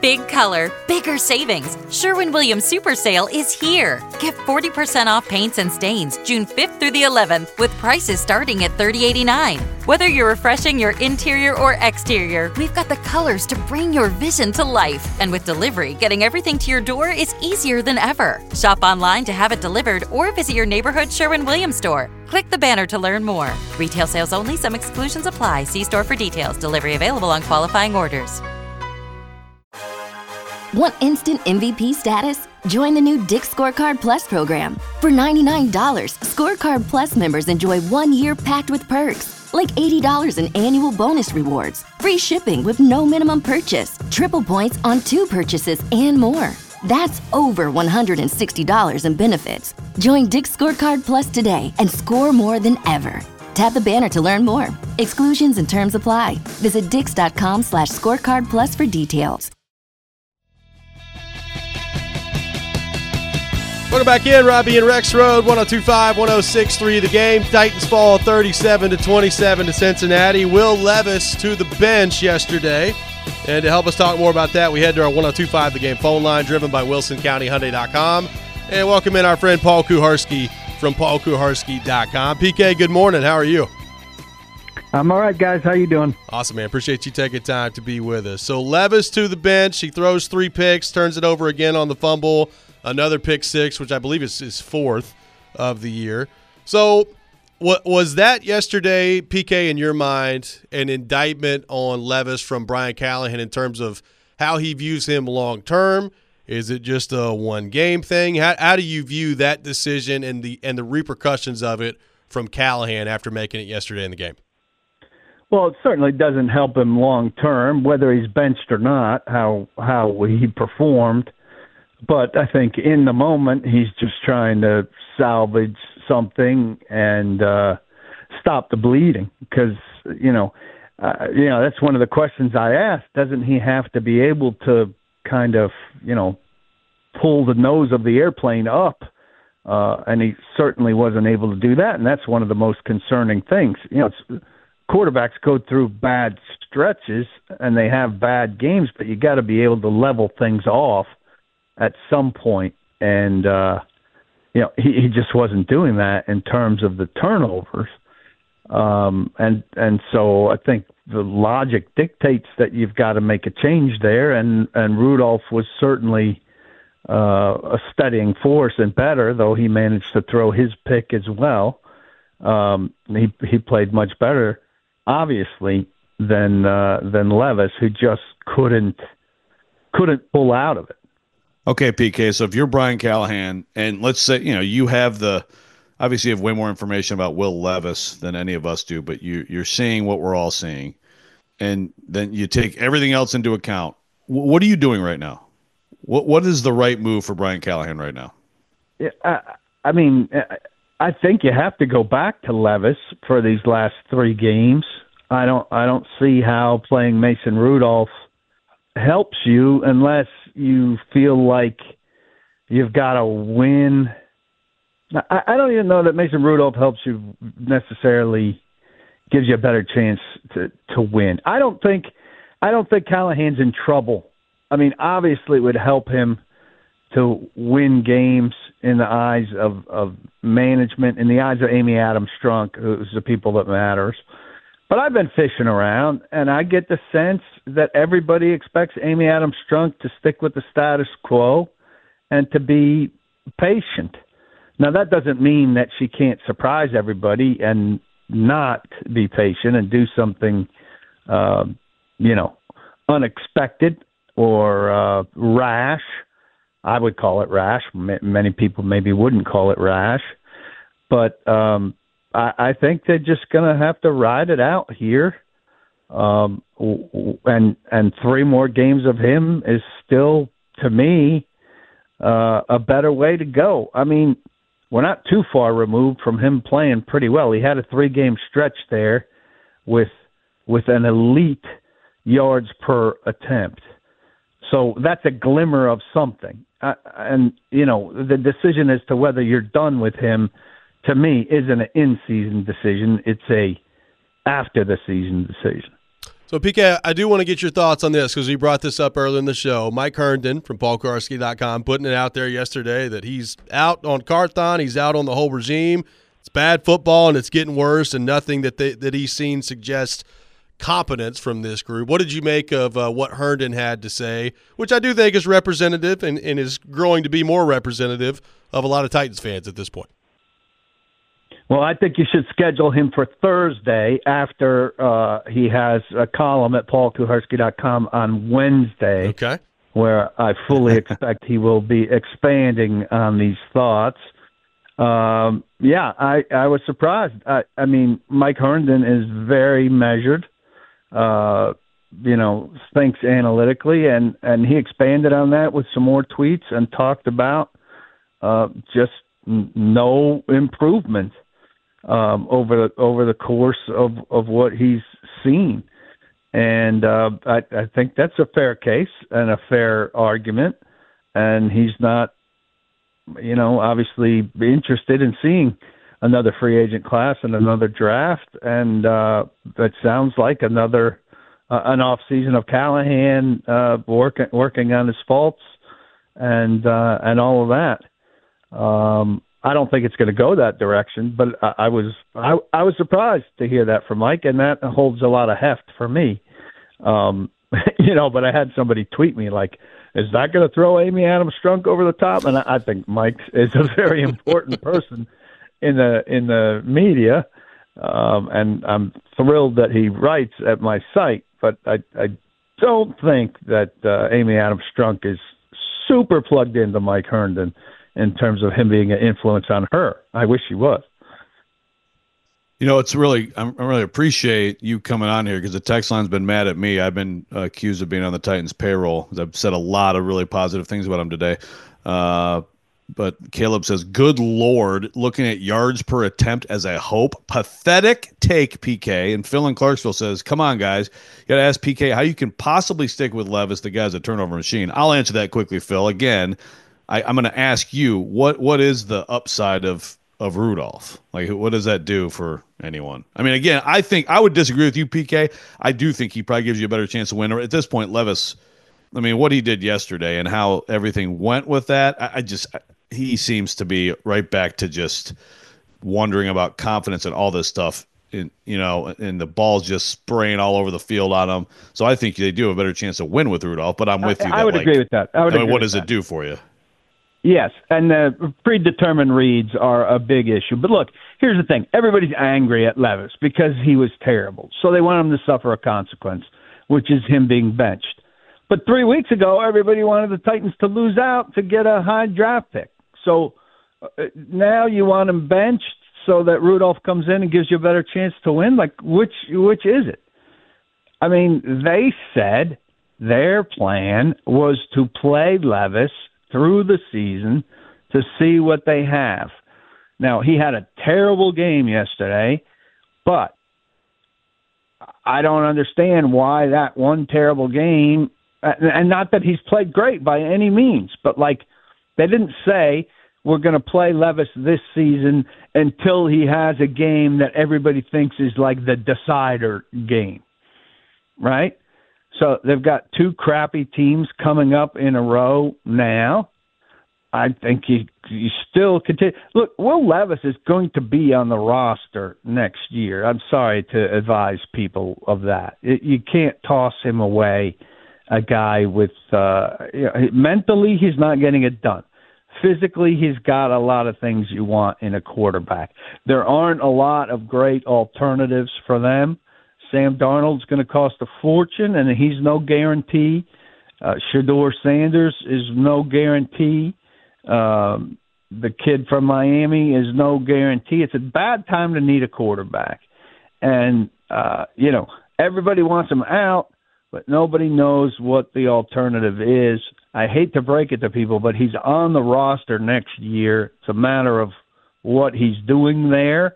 Big color, bigger savings. Sherwin-Williams Super Sale is here. Get 40% off paints and stains June 5th through the 11th with prices starting at $30.89. Whether you're refreshing your interior or exterior, we've got the colors to bring your vision to life. And with delivery, getting everything to your door is easier than ever. Shop online to have it delivered or visit your neighborhood Sherwin-Williams store. Click the banner to learn more. Retail sales only. Some exclusions apply. See store for details. Delivery available on qualifying orders. Want instant MVP status? Join the new Dick's Scorecard Plus program. For $99, Scorecard Plus members enjoy 1 year packed with perks, like $80 in annual bonus rewards, free shipping with no minimum purchase, triple points on 2 purchases, and more. That's over $160 in benefits. Join Dick's Scorecard Plus today and score more than ever. Tap the banner to learn more. Exclusions and terms apply. Visit dix.com/scorecard plus for details. Welcome back in, Robbie and Rex Road, 102.5, 106.3 The Game. Titans fall 37-27 to Cincinnati. Will Levis to the bench yesterday. And to help us talk more about that, we head to our 102.5 The Game phone line, driven by WilsonCountyHyundai.com. And welcome in our friend Paul Kuharsky from PaulKuharsky.com. PK, good morning. How are you? I'm all right, guys. How you doing? Awesome, man. Appreciate you taking time to be with us. So Levis to the bench. He throws 3 picks, turns it over again on the fumble. Another pick 6, which I believe is his 4th of the year. So what was that yesterday, PK, in your mind, an indictment on Levis from Brian Callahan in terms of how he views him long term? Is it just a one-game thing? How do you view that decision and the repercussions of it from Callahan after making it yesterday in the game? Well, it certainly doesn't help him long term, whether he's benched or not, how he performed. But I think in the moment, he's just trying to salvage something and stop the bleeding. Because, that's one of the questions I asked. Doesn't he have to be able to kind of, pull the nose of the airplane up? And he certainly wasn't able to do that. And that's one of the most concerning things. Quarterbacks go through bad stretches and they have bad games, but you got to be able to level things off at some point, and he just wasn't doing that in terms of the turnovers, and so I think the logic dictates that you've got to make a change there, and Rudolph was certainly a steadying force and better, though he managed to throw his pick as well. He played much better, obviously, than Levis, who just couldn't pull out of it. Okay, PK, so if you're Brian Callahan, and let's say, you have obviously you have way more information about Will Levis than any of us do, but you're seeing what we're all seeing, and then you take everything else into account. What are you doing right now? What is the right move for Brian Callahan right now? Yeah, I think you have to go back to Levis for these last 3 games. I don't see how playing Mason Rudolph helps you unless you feel like you've got to win. I don't even know that Mason Rudolph helps you necessarily, gives you a better chance to win. I don't think Callahan's in trouble. I mean, obviously it would help him to win games in the eyes of management, in the eyes of Amy Adams Strunk, who's the people that matters. But I've been fishing around, and I get the sense that everybody expects Amy Adams Strunk to stick with the status quo and to be patient. Now, that doesn't mean that she can't surprise everybody and not be patient and do something, unexpected or rash. I would call it rash. Many people maybe wouldn't call it rash. But I think they're just going to have to ride it out here. And 3 more games of him is still, to me, a better way to go. I mean, we're not too far removed from him playing pretty well. He had a 3-game stretch there with an elite yards per attempt. So that's a glimmer of something. The decision as to whether you're done with him, to me, isn't an in-season decision. It's a after-the-season decision. So, PK, I do want to get your thoughts on this because we brought this up earlier in the show. Mike Herndon from PaulKarski.com putting it out there yesterday that he's out on Carthon. He's out on the whole regime. It's bad football, and it's getting worse, and nothing that he's seen suggests competence from this group. What did you make of what Herndon had to say, which I do think is representative and is growing to be more representative of a lot of Titans fans at this point? Well, I think you should schedule him for Thursday after he has a column at paulkuharsky.com on Wednesday. Okay. Where I fully expect he will be expanding on these thoughts. I was surprised. I mean, Mike Herndon is very measured, thinks analytically, and he expanded on that with some more tweets and talked about just no improvement over the course of what he's seen. And I think that's a fair case and a fair argument. And he's not, obviously interested in seeing another free agent class and another draft. And that sounds like an off season of Callahan working on his faults and all of that. I don't think it's going to go that direction, but I was surprised to hear that from Mike, and that holds a lot of heft for me. But I had somebody tweet me like, is that going to throw Amy Adams Strunk over the top? And I think Mike is a very important person in the media, and I'm thrilled that he writes at my site. But I don't think that Amy Adams Strunk is super plugged into Mike Herndon in terms of him being an influence on her. I wish he was. It's really, I really appreciate you coming on here because the text line's been mad at me. I've been accused of being on the Titans payroll. I've said a lot of really positive things about him today. But Caleb says, good Lord, looking at yards per attempt as a hope. Pathetic take, PK. And Phil in Clarksville says, come on, guys. You got to ask PK how you can possibly stick with Levis. The guy's a turnover machine. I'll answer that quickly, Phil. Again, I'm going to ask you, what is the upside of Rudolph? Like, what does that do for anyone? I mean, again, I think I would disagree with you, PK. I do think he probably gives you a better chance to win. At this point, Levis, I mean, what he did yesterday and how everything went with that, he seems to be right back to just wondering about confidence and all this stuff. And the ball's just spraying all over the field on him. So I think they do have a better chance to win with Rudolph. But I'm with you. I would agree with that. What does it do for you? Yes, and the predetermined reads are a big issue. But look, here's the thing. Everybody's angry at Levis because he was terrible. So they want him to suffer a consequence, which is him being benched. But 3 weeks ago, everybody wanted the Titans to lose out to get a high draft pick. So now you want him benched so that Rudolph comes in and gives you a better chance to win? Like, which is it? I mean, they said their plan was to play Levis through the season to see what they have. Now, he had a terrible game yesterday, but I don't understand why that one terrible game, and not that he's played great by any means, but like they didn't say we're going to play Levis this season until he has a game that everybody thinks is like the decider game, right? So they've got two crappy teams coming up in a row now. I think you still continue. Look, Will Levis is going to be on the roster next year. I'm sorry to advise people of that. You can't toss him away, a guy with mentally he's not getting it done. Physically, he's got a lot of things you want in a quarterback. There aren't a lot of great alternatives for them. Sam Darnold's going to cost a fortune, and he's no guarantee. Shedeur Sanders is no guarantee. The kid from Miami is no guarantee. It's a bad time to need a quarterback. And, everybody wants him out, but nobody knows what the alternative is. I hate to break it to people, but he's on the roster next year. It's a matter of what he's doing there.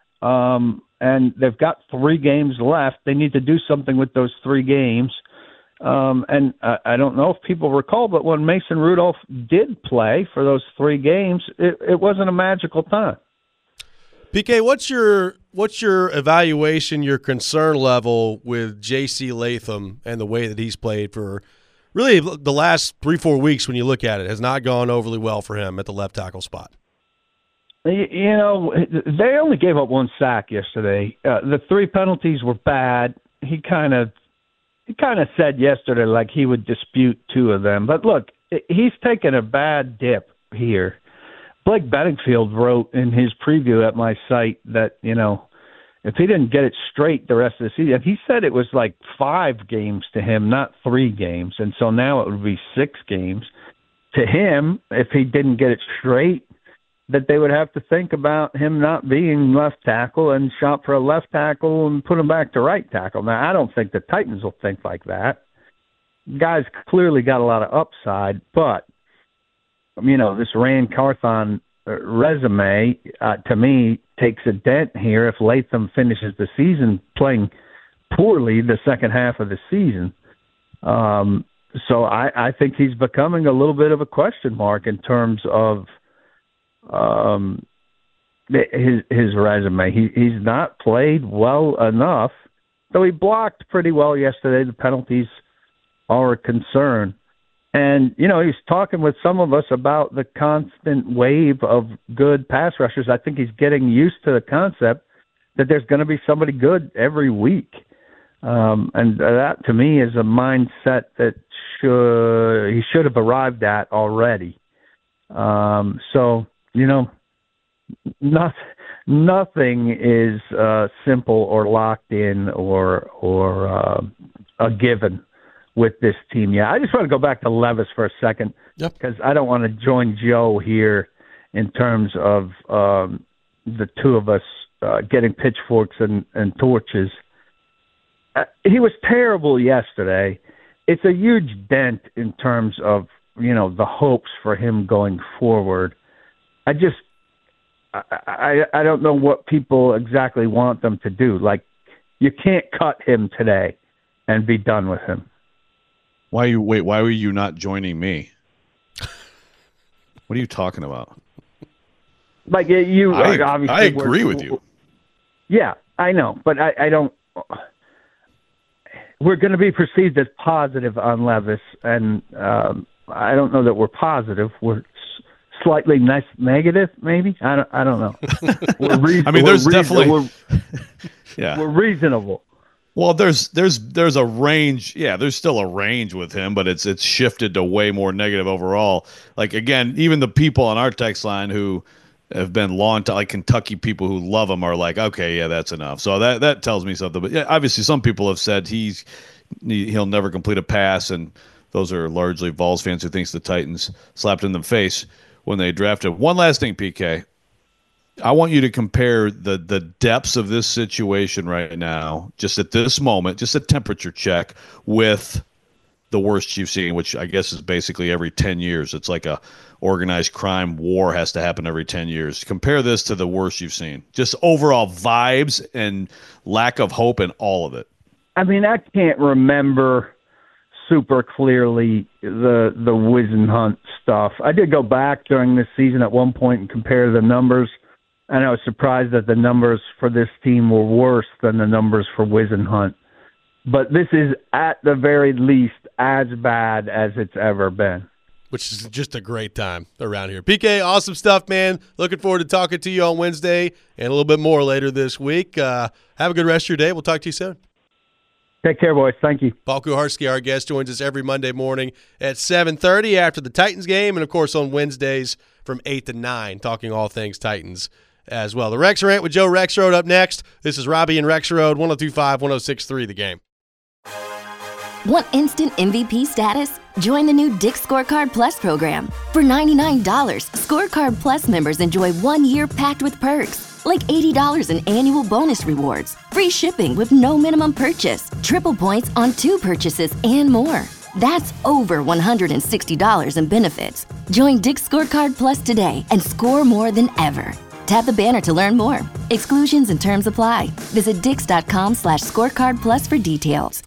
And they've got 3 games left. They need to do something with those 3 games. And I don't know if people recall, but when Mason Rudolph did play for those 3 games, it wasn't a magical time. PK, what's your evaluation, your concern level with J.C. Latham and the way that he's played for really the last 3-4 weeks when you look at it? Has not gone overly well for him at the left tackle spot. You know, they only gave up 1 sack yesterday. The 3 penalties were bad. He kind of said yesterday like he would dispute 2 of them. But look, he's taken a bad dip here. Blake Bedingfield wrote in his preview at my site that, you know, if he didn't get it straight the rest of the season, he said it was like 5 games to him, not 3 games. And so now it would be 6 games. To him, if he didn't get it straight, that they would have to think about him not being left tackle and shop for a left tackle and put him back to right tackle. Now, I don't think the Titans will think like that. Guy's clearly got a lot of upside, but, you know, this Ran Carthon resume, to me, takes a dent here if Latham finishes the season playing poorly the second half of the season. So I think he's becoming a little bit of a question mark in terms of his resume. He's not played well enough, though he blocked pretty well yesterday. The penalties are a concern. And, you know, he's talking with some of us about the constant wave of good pass rushers. I think he's getting used to the concept that there's going to be somebody good every week. And that, to me, is a mindset that he should have arrived at already. So, you know, nothing is simple or locked in or a given with this team. Yeah, I just want to go back to Levis for a second because I don't want to join Joe here in terms of the 2 of us getting pitchforks and torches. He was terrible yesterday. It's a huge dent in terms of, you know, the hopes for him going forward. I don't know what people exactly want them to do. Like, you can't cut him today and be done with him. Why were you not joining me? What are you talking about? Like, you obviously. I agree with you. Yeah, I know, but I don't. We're going to be perceived as positive on Levis, and I don't know that we're positive. We're slightly negative, maybe. I don't know. I mean, there's definitely. We're reasonable. Well, there's a range. Yeah, there's still a range with him, but it's shifted to way more negative overall. Like, again, even the people on our text line who have been long time, like Kentucky people who love him, are like, okay, yeah, that's enough. So that tells me something. But yeah, obviously, some people have said he'll never complete a pass, and those are largely Vols fans who thinks the Titans slapped him in the face when they drafted. One last thing, PK. I want you to compare the depths of this situation right now, just at this moment, just a temperature check with the worst you've seen, which I guess is basically every 10 years. It's like a organized crime war has to happen every 10 years. Compare this to the worst you've seen. Just overall vibes and lack of hope and all of it. I mean, I can't remember super clearly the Whisenhunt stuff. I did go back during this season at one point and compare the numbers, and I was surprised that the numbers for this team were worse than the numbers for Whisenhunt. But this is, at the very least, as bad as it's ever been. Which is just a great time around here. PK, awesome stuff, man. Looking forward to talking to you on Wednesday and a little bit more later this week. Have a good rest of your day. We'll talk to you soon. Take care, boys. Thank you. Paul Kuharsky, our guest, joins us every Monday morning at 7:30 after the Titans game, and, of course, on Wednesdays from 8 to 9, talking all things Titans as well. The Rex Rant with Joe Rexrode up next. This is Robbie and Rexrode, 102.5, 106.3 The Game. Want instant MVP status? Join the new Dick's Scorecard Plus program. For $99, Scorecard Plus members enjoy 1 year packed with perks, like $80 in annual bonus rewards, free shipping with no minimum purchase, triple points on 2 purchases, and more. That's over $160 in benefits. Join Dick's Scorecard Plus today and score more than ever. Tap the banner to learn more. Exclusions and terms apply. Visit Dix.com/scorecard plus for details.